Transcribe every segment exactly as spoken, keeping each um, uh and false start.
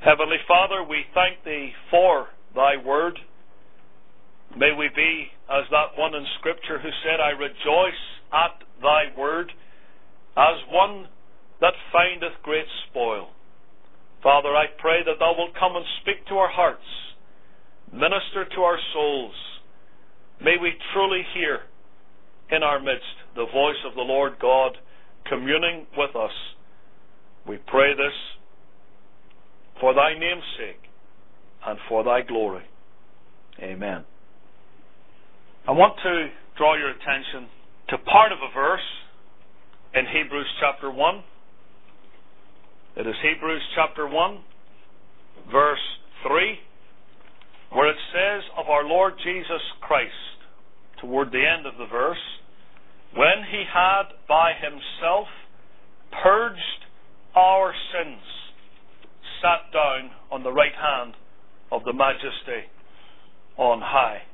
Heavenly Father, we thank Thee for Thy Word. May we be as that one in Scripture who said, I rejoice at Thy Word, as one that findeth great spoil. Father, I pray that Thou wilt come and speak to our hearts, minister to our souls. May we truly hear in our midst the voice of the Lord God communing with us. We pray this for Thy name's sake and for Thy glory. Amen. I want to draw your attention to part of a verse in Hebrews chapter one. It is Hebrews chapter one, verse three, where it says of our Lord Jesus Christ, toward the end of the verse, when He had by Himself purged our sins, sat down on the right hand of the Majesty on high.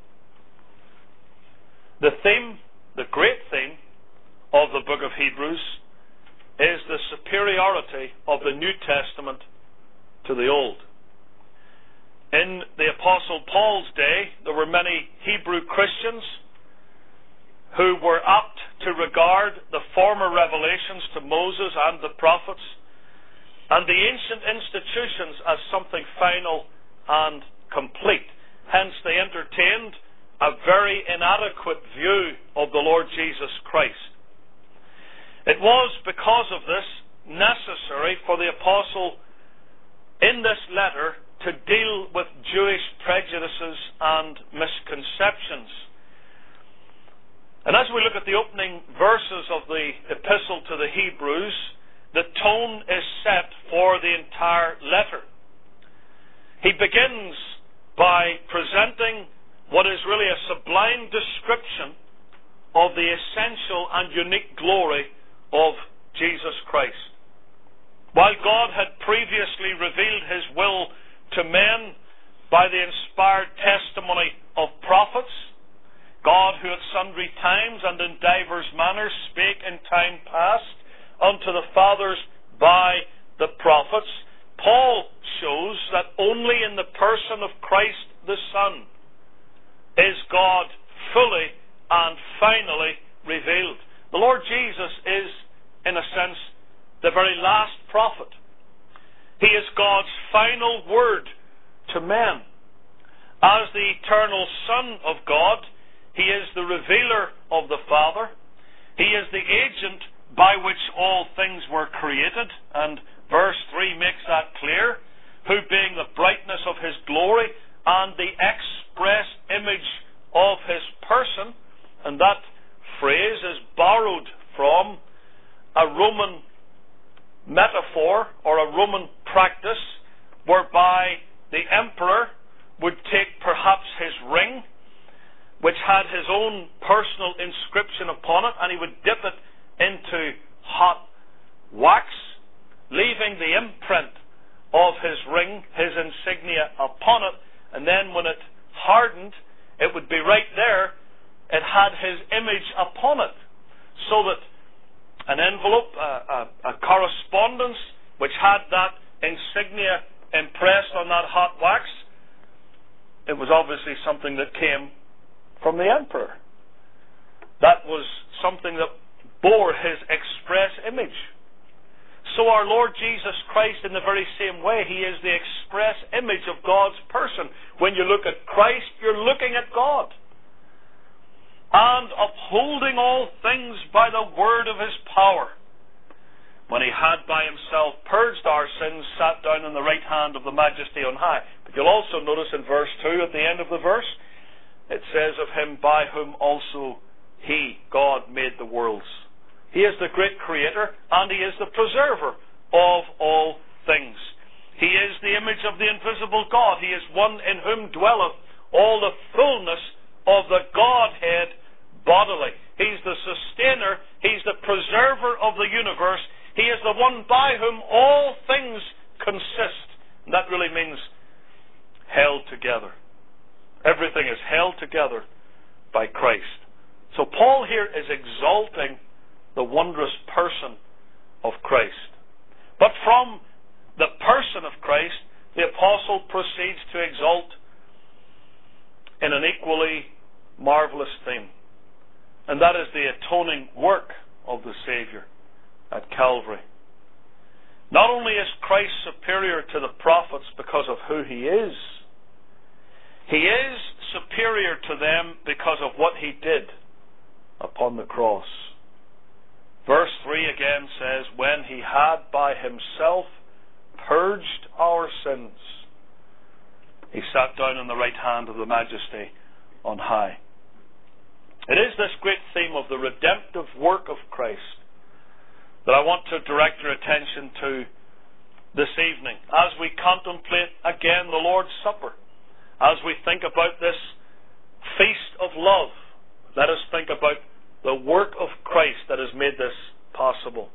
The theme, the great theme of the book of Hebrews is the superiority of the New Testament to the Old. In the Apostle Paul's day, there were many Hebrew Christians who were apt to regard the former revelations to Moses and the prophets and the ancient institutions as something final and complete. Hence they entertained a very inadequate view of the Lord Jesus Christ. It was because of this necessary for the apostle in this letter to deal with Jewish prejudices and misconceptions. And as we look at the opening verses of the epistle to the Hebrews, the tone is set for the entire letter. He begins by presenting what is really a sublime description of the essential and unique glory of Jesus Christ. While God had previously revealed His will to men by the inspired testimony of prophets, God, who at sundry times and in divers manners spake in time past unto the fathers by the prophets, Paul shows that only in the person of Christ the Son is God fully and finally revealed. The Lord Jesus is, in a sense, the very last prophet. He is God's final word to men. As the eternal Son of God, He is the revealer of the Father. He is the agent by which all things were created, and verse three makes that clear, who being the brightness of His glory and the express image of His person, and that phrase is borrowed from a Roman metaphor or a Roman practice whereby the emperor would take perhaps his ring, which had his own personal inscription upon it, and he would dip it into hot wax, leaving the imprint of his ring, his insignia upon it, and then when it hardened, it would be right there. It had His image upon it, so that an envelope, a, a, a correspondence which had that insignia impressed on that hot wax, it was obviously something that came from the emperor. That was something that bore His express image. So our Lord Jesus Christ, in the very same way, He is the express image of God's person. When you look at Christ, you're looking at God. And upholding all things by the word of His power, when He had by Himself purged our sins, sat down on the right hand of the Majesty on high. But you'll also notice in verse two, at the end of the verse, it says of Him, by whom also He, God, made the worlds. He is the great creator, and He is the preserver of all things. He is the image of the invisible God. He is one in whom dwelleth all the fullness of the Godhead bodily. He's the sustainer. He's the preserver of the universe. He is the one by whom all things consist. And that really means held together. Everything is held together by Christ. So Paul here is exalting the wondrous person of Christ. But from the person of Christ, the apostle proceeds to exalt in an equally marvelous theme, and that is the atoning work of the Saviour at Calvary. Not only is Christ superior to the prophets because of who he is, he is superior to them because of what he did upon the cross. Verse three again says, when he had by himself purged our sins, he sat down on the right hand of the Majesty on high. It is this great theme of the redemptive work of Christ that I want to direct your attention to this evening as we contemplate again the Lord's Supper. As we think about this feast of love, let us think about the work of Christ that has made this possible.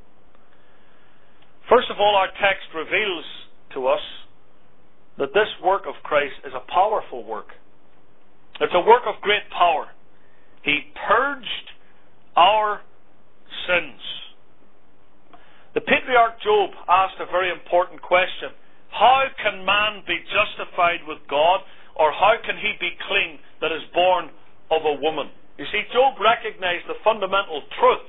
First of all, our text reveals to us that this work of Christ is a powerful work. It's a work of great power. He purged our sins. The patriarch Job asked a very important question. How can man be justified with God, or how can he be clean that is born of a woman? You see, Job recognized the fundamental truth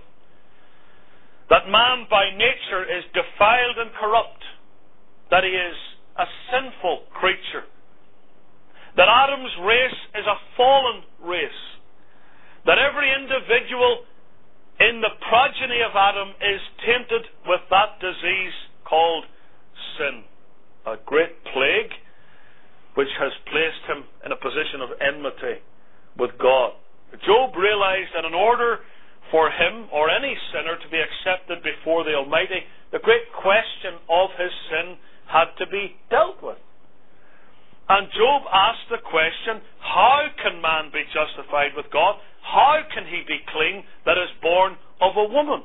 that man by nature is defiled and corrupt, that he is a sinful creature, that Adam's race is a fallen race, that every individual in the progeny of Adam is tainted with that disease called sin, a great plague which has placed him in a position of enmity with God. Job realized that in order for him or any sinner to be accepted before the Almighty, the great question of his sin had to be dealt with. And Job asked the question, how can man be justified with God? How can he be clean that is born of a woman?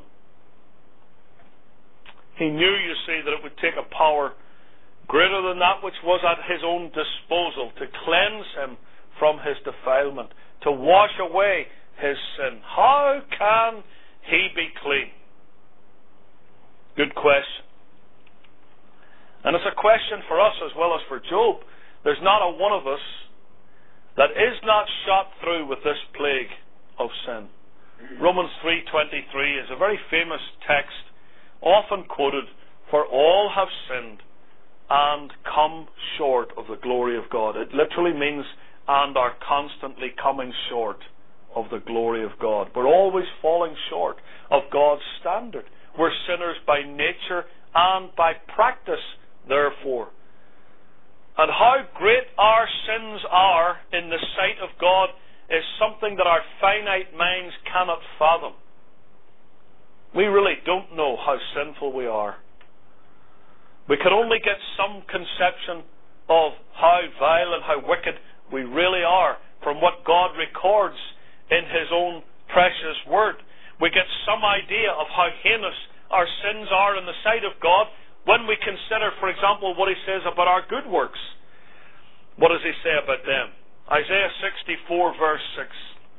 He knew, you see, that it would take a power greater than that which was at his own disposal to cleanse him from his defilement, to wash away his sin. How can he be clean? Good question. And it's a question for us as well as for Job. There's not a one of us that is not shot through with this plague of sin. Romans three twenty-three is a very famous text, often quoted, for all have sinned and come short of the glory of God. It literally means, and are constantly coming short of the glory of God. We're always falling short of God's standard. We're sinners by nature and by practice, therefore. And how great our sins are in the sight of God is something that our finite minds cannot fathom. We really don't know how sinful we are. We can only get some conception of how vile and how wicked we really are from what God records in His own precious Word. We get some idea of how heinous our sins are in the sight of God when we consider, for example, what He says about our good works. What does He say about them? Isaiah sixty-four verse six.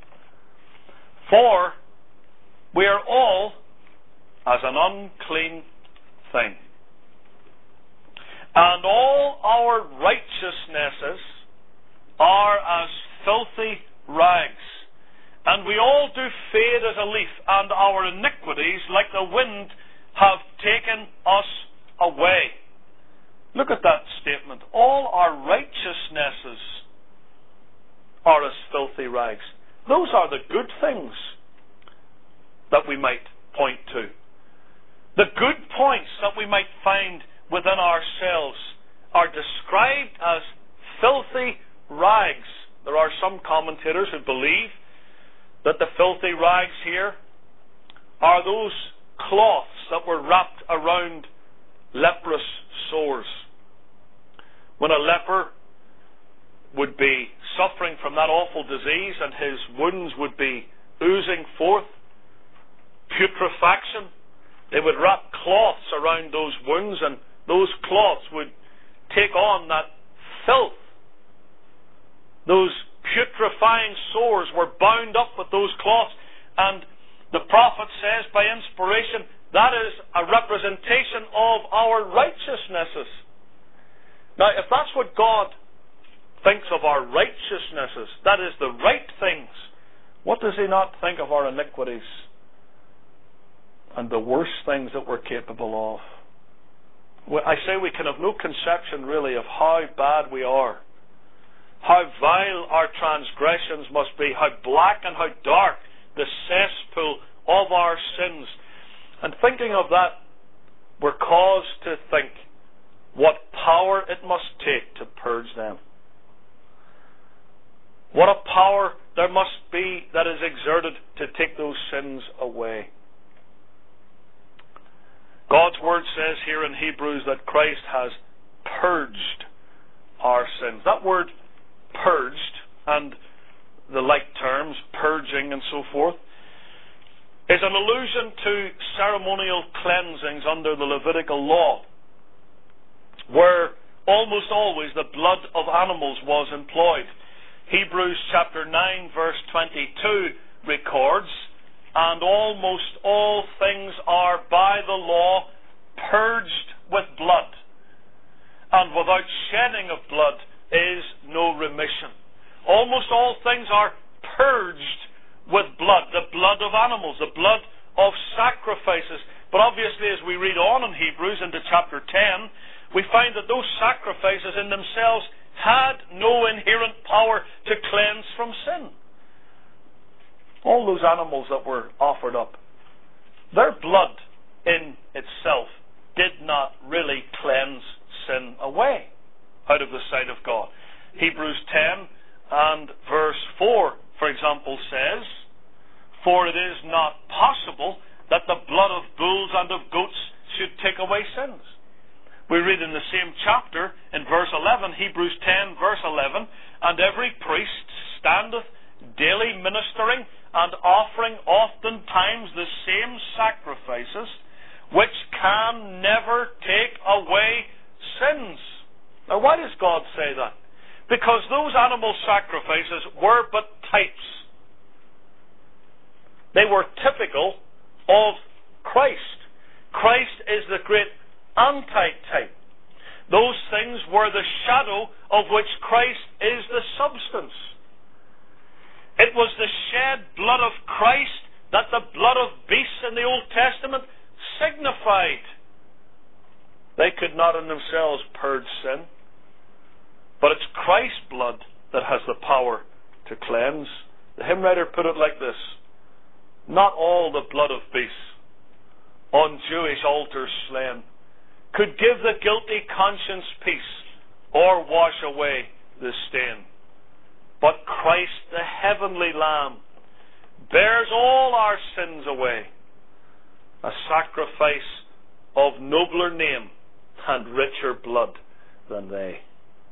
For we are all as an unclean thing, and all our righteousnesses are as filthy rags, and we all do fade as a leaf, and our iniquities, like the wind, have taken us away. Look at that statement. All our righteousnesses are as filthy rags. Those are the good things that we might point to. The good points that we might find within ourselves are described as filthy rags. There are some commentators who believe that the filthy rags here are those cloths that were wrapped around leprous sores. When a leper would be suffering from that awful disease and his wounds would be oozing forth putrefaction, they would wrap cloths around those wounds, and those cloths would take on that filth. Those putrefying sores were bound up with those cloths, and the prophet says by inspiration that is a representation of our righteousnesses. Now, if that's what God thinks of our righteousnesses, that is the right things, what does He not think of our iniquities and the worst things that we're capable of? Well, I say we can have no conception really of how bad we are, how vile our transgressions must be, how black and how dark the cesspool of our sins. And thinking of that, we're caused to think what power it must take to purge them. What a power there must be that is exerted to take those sins away. God's Word says here in Hebrews that Christ has purged our sins. That word purged, and the like terms, purging and so forth, is an allusion to ceremonial cleansings under the Levitical law, where almost always the blood of animals was employed. Hebrews chapter nine verse twenty-two records, and almost all things are by the law purged with blood, and without shedding of blood is no remission. Almost all things are purged with blood, the blood of animals, the blood of sacrifices. But obviously, as we read on in Hebrews into chapter ten, we find that those sacrifices in themselves had no inherent power to cleanse from sin. All those animals that were offered up, their blood in itself did not really cleanse sin away out of the sight of God. Hebrews ten and verse four, for example, says, "For it is not possible that the blood of bulls and of goats should take away sins." We read in the same chapter, in verse eleven, Hebrews ten, verse eleven, "And every priest standeth daily ministering and offering oftentimes the same sacrifices, which can never take away sins." Now, why does God say that? Because those animal sacrifices were but types. They were typical of Christ. Christ is the great antitype. Those things were the shadow of which Christ is the substance. It was the shed blood of Christ that the blood of beasts in the Old Testament signified. They could not in themselves purge sin, but it's Christ's blood that has the power to cleanse. The hymn writer put it like this: "Not all the blood of beasts on Jewish altars slain could give the guilty conscience peace or wash away the stain. But Christ, the heavenly Lamb, bears all our sins away, a sacrifice of nobler name and richer blood than they."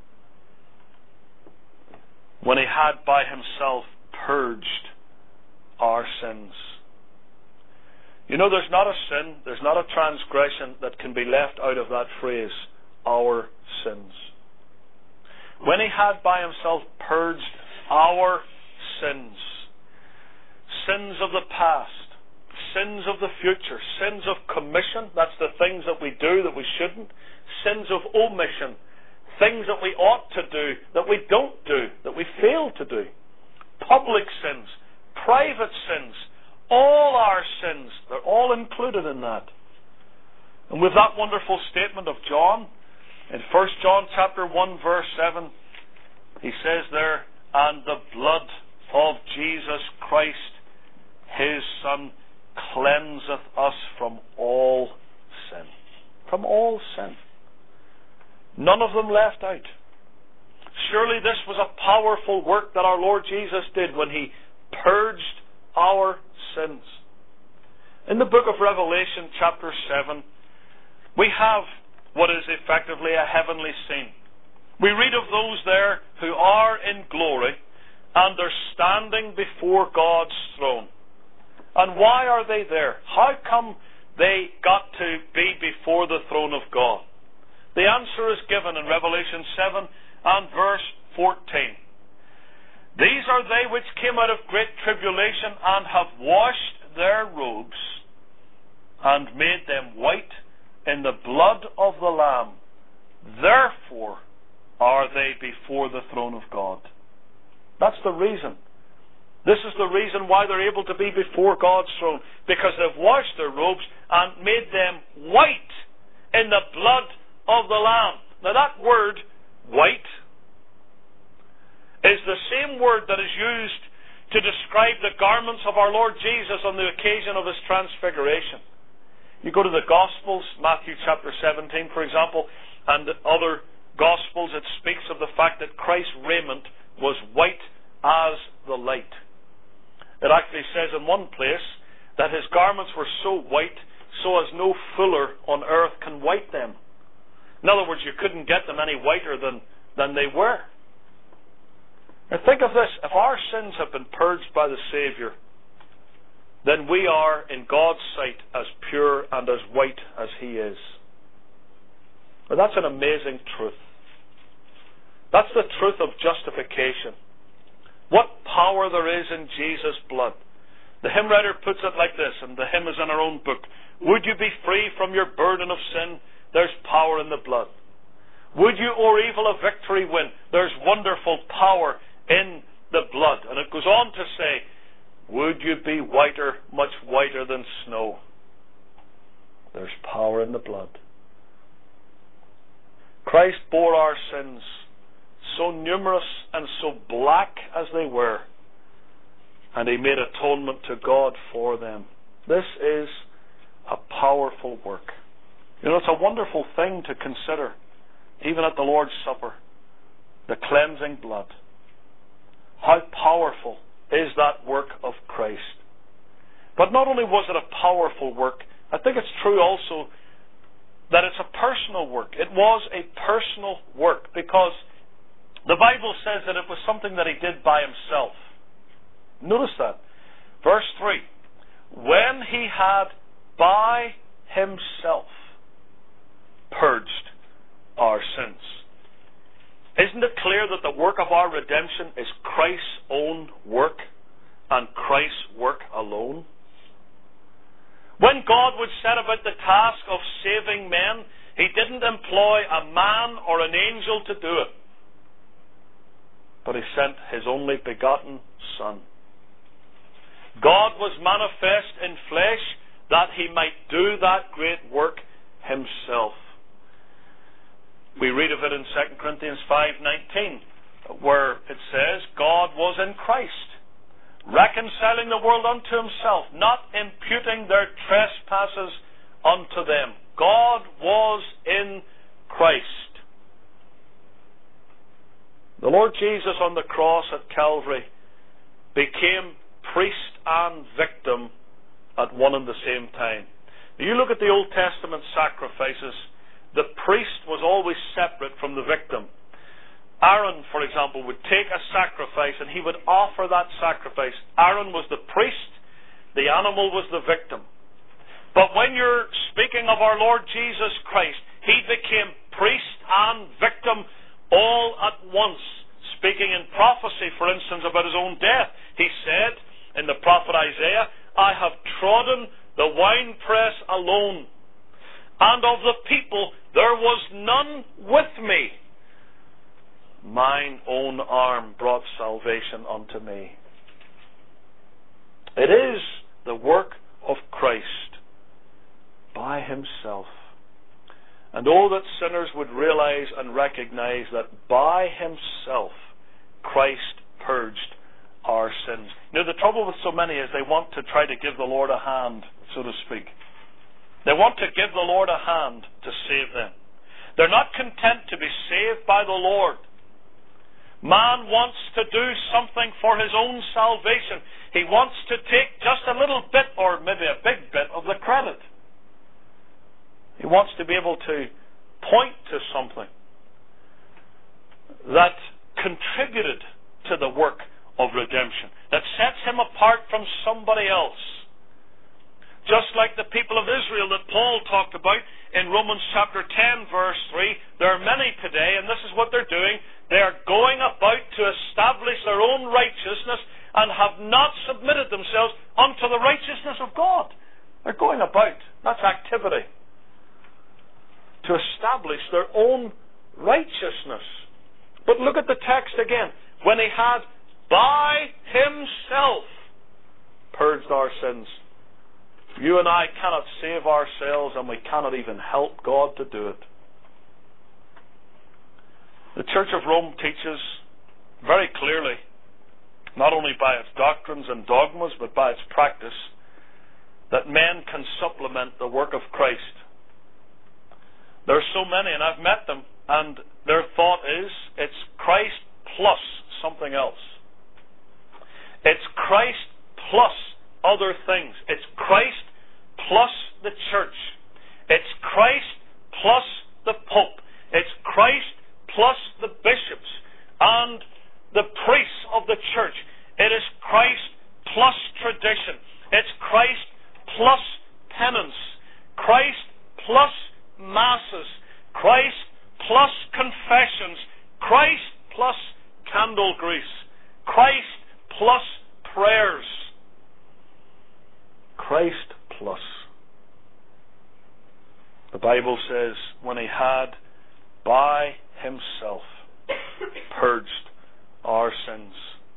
When He had by Himself purged our sins. You know, there's not a sin, there's not a transgression that can be left out of that phrase, our sins. When He had by Himself purged our sins, sins of the past, sins of the future, sins of commission, that's the things that we do that we shouldn't, sins of omission, things that we ought to do that we don't do, that we fail to do, public sins, private sins, all our sins, they're all included in that. And with that wonderful statement of John, in First John chapter one verse seven, he says there, "And the blood of Jesus Christ, His Son, cleanseth us from all sin." From all sin. None of them left out. Surely this was a powerful work that our Lord Jesus did when He purged our sins. In the book of Revelation chapter seven, we have what is effectively a heavenly scene. We read of those there who are in glory and they're standing before God's throne. And why are they there? How come they got to be before the throne of God? The answer is given in Revelation seven and verse fourteen. "These are they which came out of great tribulation and have washed their robes and made them white in the blood of the Lamb. Therefore are they before the throne of God. That's the reason. This is the reason why they're able to be before God's throne, because they've washed their robes and made them white in the blood of the Lamb. Now that word, white, is the same word that is used to describe the garments of our Lord Jesus on the occasion of His transfiguration. You go to the Gospels, Matthew chapter seventeen, for example, and other Gospels, it speaks of the fact that Christ's raiment was white as the light. It actually says in one place that His garments were so white so as no fuller on earth can white them. In other words, you couldn't get them any whiter than, than they were. Now think of this. If our sins have been purged by the Savior, then we are in God's sight as pure and as white as He is. Now that's an amazing truth. That's the truth of justification. What power there is in Jesus' blood. The hymn writer puts it like this, and the hymn is in our own book. Would you be free from your burden of sin? There's power in the blood. Would you o'er evil a victory win? There's wonderful power in the blood. And it goes on to say, would you be whiter, much whiter than snow? There's power in the blood. Christ bore our sins, so numerous and so black as they were, and He made atonement to God for them. This is a powerful work. You know, it's a wonderful thing to consider, even at the Lord's Supper, the cleansing blood. How powerful is that work of Christ? But not only was it a powerful work, I think it's true also that it's a personal work. It was a personal work, because the Bible says that it was something that He did by Himself. Notice that. Verse three. When He had by Himself purged our sins. Isn't it clear that the work of our redemption is Christ's own work and Christ's work alone? When God would set about the task of saving men, He didn't employ a man or an angel to do it, but He sent His only begotten Son. God was manifest in flesh that He might do that great work Himself. We read of it in Second Corinthians five nineteen, where it says, God was in Christ, reconciling the world unto Himself, not imputing their trespasses unto them. God was in Christ. The Lord Jesus on the cross at Calvary became priest and victim at one and the same time. Now you look at the Old Testament sacrifices, the priest was always separate from the victim. Aaron, for example, would take a sacrifice and he would offer that sacrifice. Aaron was the priest, the animal was the victim. But when you're speaking of our Lord Jesus Christ, He became priest and victim all at once. Speaking in prophecy, for instance, about His own death, He said in the prophet Isaiah, I have trodden the winepress alone, and of the people there was none with me. Mine own arm brought salvation unto me. It is the work of Christ by Himself. And oh, that sinners would realize and recognize that by Himself Christ purged our sins. Now, the trouble with so many is they want to try to give the Lord a hand, so to speak. They want to give the Lord a hand to save them. They're not content to be saved by the Lord. Man wants to do something for his own salvation. He wants to take just a little bit, or maybe a big bit, of the credit. He wants to be able to point to something that contributed to the work of redemption, that sets him apart from somebody else. Just like the people of Israel that Paul talked about in Romans chapter ten verse three, there are many today, and this is what they're doing. They are going about to establish their own righteousness and have not submitted themselves unto the righteousness of God. They're going about, that's activity, to establish their own righteousness. again. When he had by himself purged our sins. You and I cannot save ourselves, and we cannot even help God to do it. The Church of Rome teaches very clearly, not only by its doctrines and dogmas, but by its practice, that men can supplement the work of Christ. There are so many, and I've met them, and their thought is, it's Christ plus something else. It's Christ plus other things. It's Christ plus the church. It's Christ plus the Pope. It's Christ plus the bishops and the priests of the church. It is Christ plus tradition. It's Christ plus penance. Christ plus masses. Christ plus confessions. Christ plus candle grease. Christ plus prayers. Christ plus. The Bible says, when he had by himself purged our sins.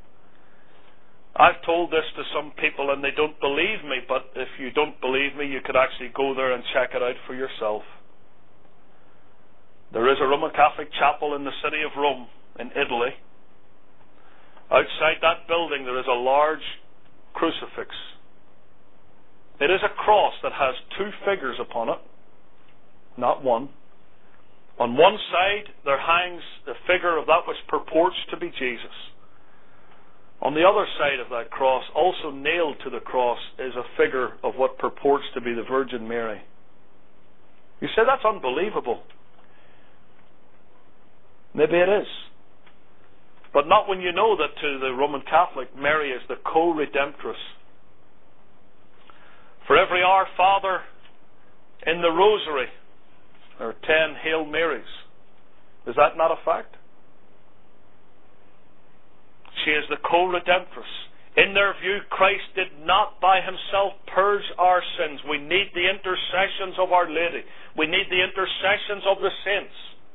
I've told this to some people and they don't believe me, but if you don't believe me, you could actually go there and check it out for yourself. There is a Roman Catholic chapel in the city of Rome, in Italy. Outside that building there is a large crucifix. It is a cross that has two figures upon it, not one. On one side there hangs the figure of that which purports to be Jesus. On the other side of that cross, also nailed to the cross, is a figure of what purports to be the Virgin Mary. You say that's unbelievable. Maybe it is. But not when you know that to the Roman Catholic, Mary is the co-redemptress. For every Our Father in the Rosary, there are ten Hail Marys. Is that not a fact? She is the co-redemptress. In their view, Christ did not by himself purge our sins. We need the intercessions of Our Lady. We need the intercessions of the saints.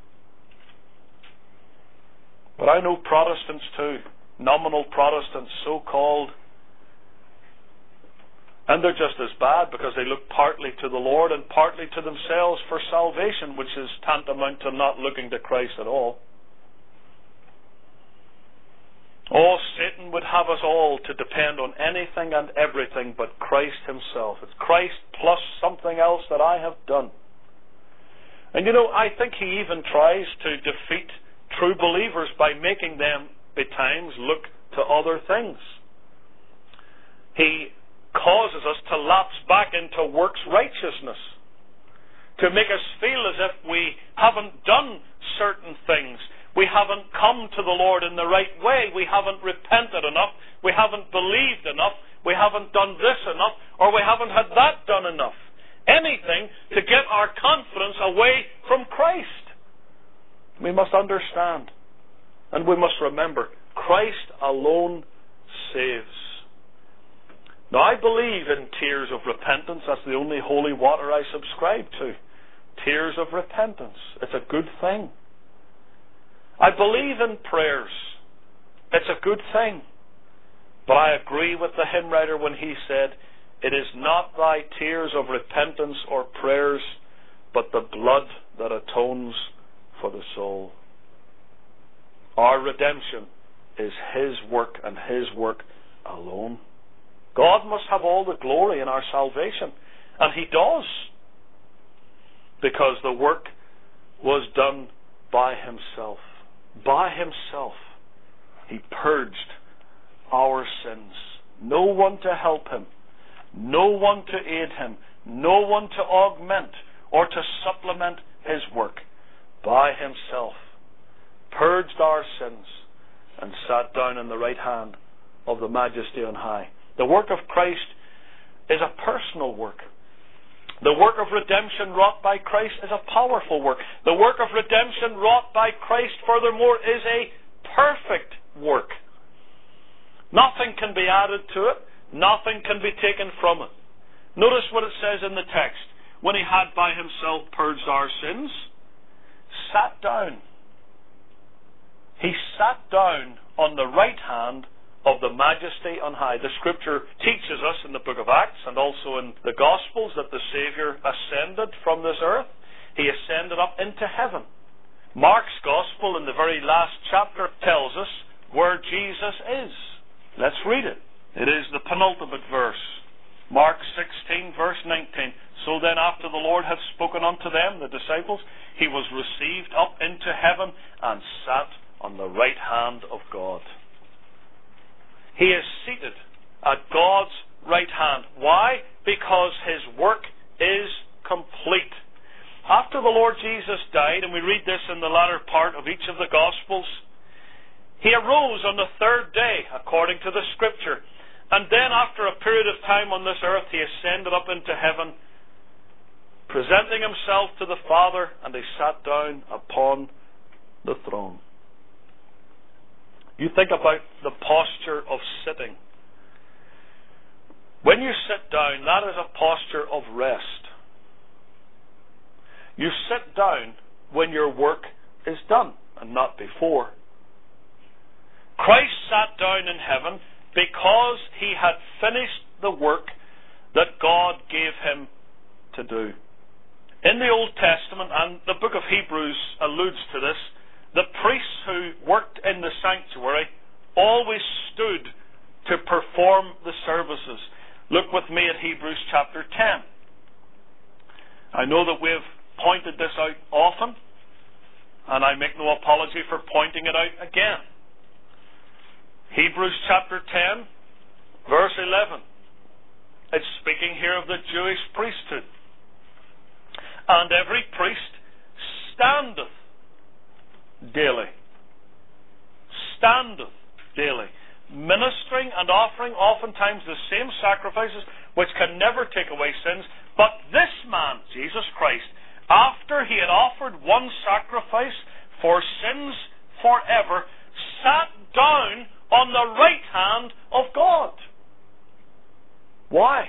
But I know Protestants too, nominal Protestants, so-called, and they're just as bad because they look partly to the Lord and partly to themselves for salvation, which is tantamount to not looking to Christ at all. Oh, Satan would have us all to depend on anything and everything but Christ himself. It's Christ plus something else that I have done. And you know, I think he even tries to defeat true believers by making them, at times, look to other things. He causes us to lapse back into works righteousness, to make us feel as if we haven't done certain things. We haven't come to the Lord in the right way. We haven't repented enough. We haven't believed enough. We haven't done this enough, or we haven't had that done enough. Anything to get our confidence away from Christ. We must understand, and we must remember, Christ alone saves. Now, I believe in tears of repentance. That's the only holy water I subscribe to. Tears of repentance. It's a good thing. I believe in prayers. It's a good thing. But I agree with the hymn writer when he said, it is not thy tears of repentance or prayers, but the blood that atones for the soul. Our redemption is his work and his work alone. God must have all the glory in our salvation, and he does, because the work was done by himself. By himself he purged our sins. No one to help him, no one to aid him, no one to augment or to supplement his work. By himself purged our sins and sat down in the right hand of the Majesty on high. The work of Christ is a personal work. The work of redemption wrought by Christ is a powerful work. The work of redemption wrought by Christ, furthermore, is a perfect work. Nothing can be added to it. Nothing can be taken from it. Notice what it says in the text. When he had by himself purged our sins, sat down. He sat down on the right hand of the Majesty on high. The Scripture teaches us in the book of Acts and also in the Gospels that the Saviour ascended from this earth. He ascended up into heaven. Mark's Gospel in the very last chapter tells us where Jesus is. Let's read it. It is the penultimate verse. Mark sixteen, verse nineteen. So then, after the Lord had spoken unto them, the disciples, he was received up into heaven and sat on the right hand of God. He is seated at God's right hand. Why? Because his work is complete. After the Lord Jesus died, and we read this in the latter part of each of the Gospels, he arose on the third day, according to the Scripture. And then after a period of time on this earth, he ascended up into heaven, presenting himself to the Father, and he sat down upon the throne. You think about the posture of sitting. When you sit down, that is a posture of rest. You sit down when your work is done, and not before. Christ sat down in heaven because he had finished the work that God gave him to do. In the Old Testament, and the book of Hebrews alludes to this, the priests who worked in the sanctuary always stood to perform the services. Look with me at Hebrews chapter ten. I know that we've pointed this out often, and I make no apology for pointing it out again. Hebrews chapter ten, verse eleven. It's speaking here of the Jewish priesthood. And every priest standeth daily. Standeth daily. Ministering and offering oftentimes the same sacrifices which can never take away sins. But this man, Jesus Christ, after he had offered one sacrifice for sins forever, sat down on the right hand of God. Why?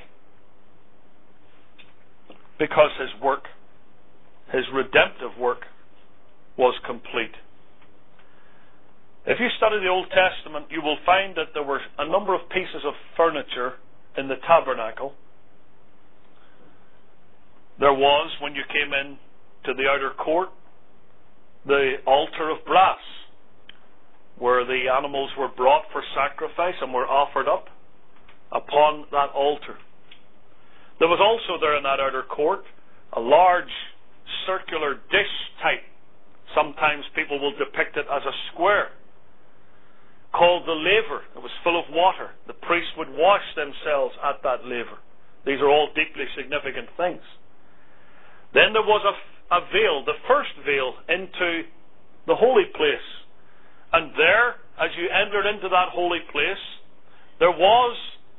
Because his work, his redemptive work, was complete. If you study the Old Testament, you will find that there were a number of pieces of furniture in the tabernacle. There was, when you came in to the outer court, the altar of brass, where the animals were brought for sacrifice and were offered up upon that altar. There was also there in that outer court a large circular dish type. Sometimes people will depict it as a square, called the laver. It was full of water. The priests would wash themselves at that laver. These are all deeply significant things. Then there was a, a veil, the first veil into the holy place. And there, as you entered into that holy place, there was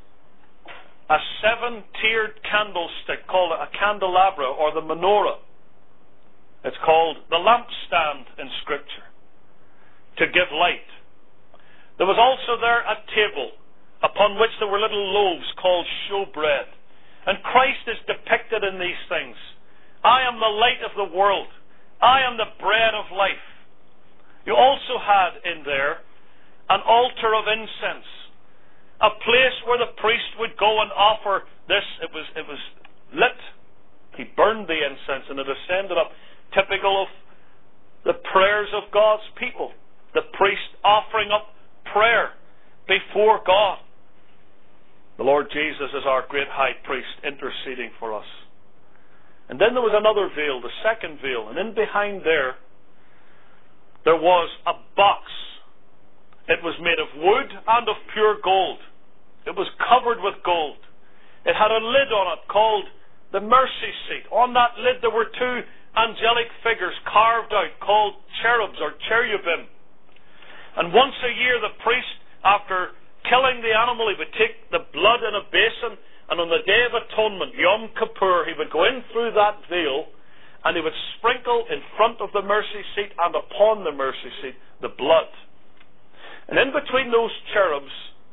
a seven-tiered candlestick called a candelabra, or the menorah. It's called the lampstand in Scripture, to give light. There was also there a table upon which there were little loaves called showbread. And Christ is depicted in these things. I am the light of the world. I am the bread of life. You also had in there an altar of incense, a place where the priest would go and offer this. It was, it was lit. He burned the incense and it ascended up, typical of the prayers of God's people. The priest offering up prayer before God. The Lord Jesus is our great high priest, interceding for us. And then there was another veil, the second veil, and in behind there, there was a box. It was made of wood and of pure gold. It was covered with gold. It had a lid on it called the mercy seat. On that lid there were two angelic figures carved out called cherubs or cherubim. And once a year the priest, after killing the animal, he would take the blood in a basin, and on the Day of Atonement, Yom Kippur, he would go in through that veil and he would sprinkle in front of the mercy seat and upon the mercy seat the blood. And in between those cherubs,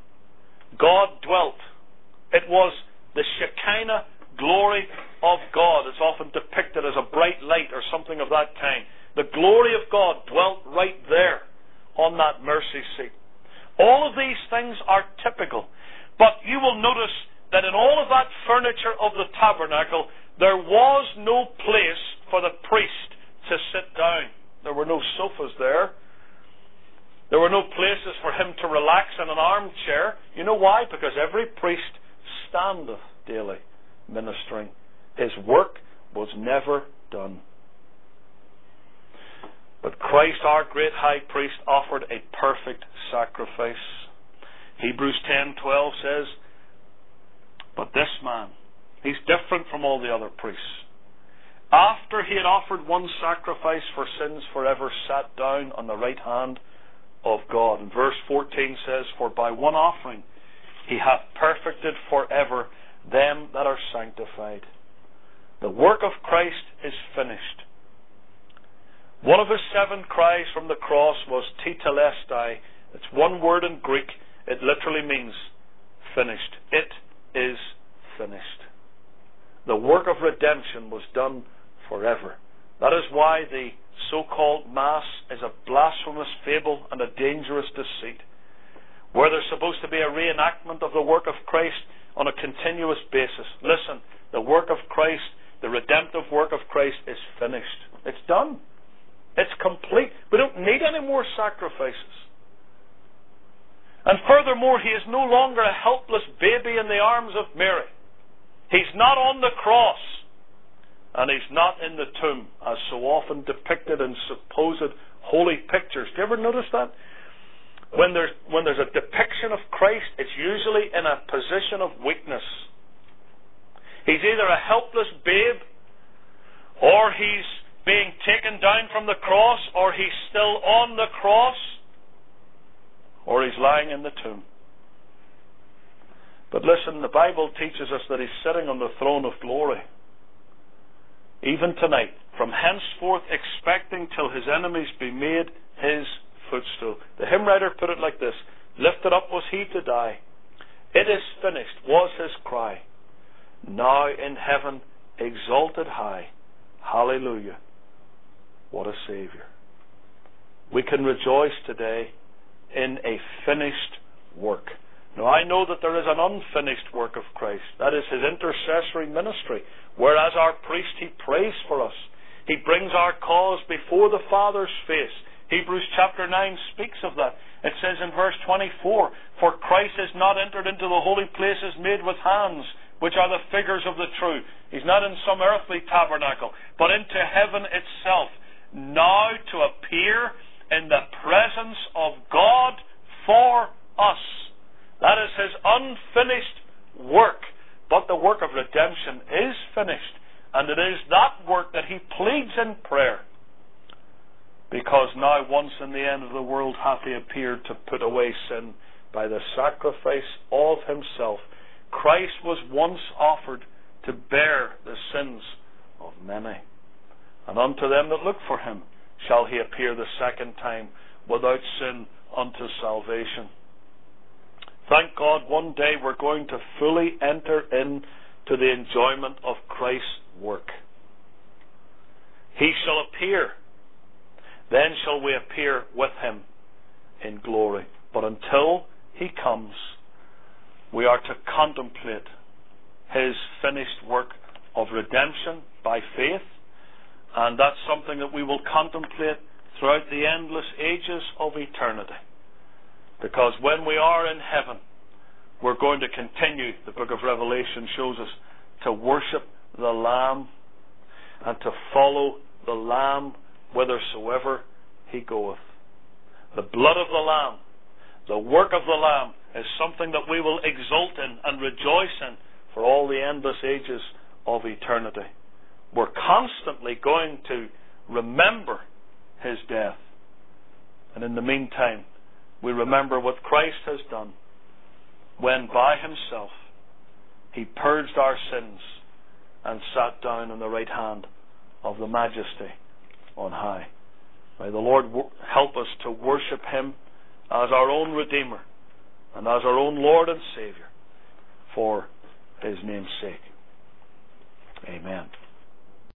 God dwelt. It was the Shekinah glory of God. It's often depicted as a bright light or something of that kind. The glory of God dwelt right there on that that mercy seat. All of these things are typical. But you will notice that in all of that furniture of the tabernacle, there was no place for the priest to sit down. There were no sofas there. There were no places for him to relax in an armchair. You know why? Because every priest standeth daily ministering. His work was never done. But Christ, our great high priest, offered a perfect sacrifice. Hebrews ten twelve says, but this man, he's different from all the other priests. After he had offered one sacrifice for sins forever, sat down on the right hand of God. And verse fourteen says, for by one offering he hath perfected forever them that are sanctified. The work of Christ is finished. One of his seven cries from the cross was tetelestai. It's one word in Greek. It literally means finished. It is finished. The work of redemption was done forever. That is why the so-called Mass is a blasphemous fable and a dangerous deceit, where there's supposed to be a reenactment of the work of Christ on a continuous basis. Listen, the work of Christ, the redemptive work of Christ is finished. It's done. It's complete. We don't need any more sacrifices. And furthermore, he is no longer a helpless baby in the arms of Mary. He's not on the cross. And he's not in the tomb, as so often depicted in supposed holy pictures. Do you ever notice that? When there's, when there's a depiction of Christ, it's usually in a position of weakness. He's either a helpless babe, or he's being taken down from the cross, or he's still on the cross, or he's lying in the tomb. But listen, the Bible teaches us that he's sitting on the throne of glory. Even tonight, from henceforth expecting till his enemies be made his footstool. The hymn writer put it like this: lifted up was he to die. It is finished was his cry. Now in heaven exalted high. Hallelujah. What a Savior. We can rejoice today in a finished work. Now I know that there is an unfinished work of Christ. That is his intercessory ministry. Whereas our priest, he prays for us. He brings our cause before the Father's face. Hebrews chapter nine speaks of that. It says in verse twenty-four, for Christ is not entered into the holy places made with hands, which are the figures of the true. He's not in some earthly tabernacle, but into heaven itself, now to appear in the presence of God for us. That is his unfinished work. But the work of redemption is finished. And it is that work that he pleads in prayer. Because now once in the end of the world hath he appeared to put away sin by the sacrifice of himself. Christ was once offered to bear the sins of many. And unto them that look for him shall he appear the second time without sin unto salvation. Thank God one day we're going to fully enter into the enjoyment of Christ's work. He shall appear. Then shall we appear with him in glory. But until he comes, we are to contemplate his finished work of redemption by faith. And that's something that we will contemplate throughout the endless ages of eternity. Because when we are in heaven, we're going to continue, the book of Revelation shows us, to worship the Lamb and to follow the Lamb whithersoever he goeth. The blood of the Lamb, the work of the Lamb, is something that we will exult in and rejoice in for all the endless ages of eternity. We're constantly going to remember his death. And in the meantime, we remember what Christ has done when by himself he purged our sins and sat down on the right hand of the Majesty on high. May the Lord help us to worship him as our own Redeemer and as our own Lord and Saviour for his name's sake. Amen.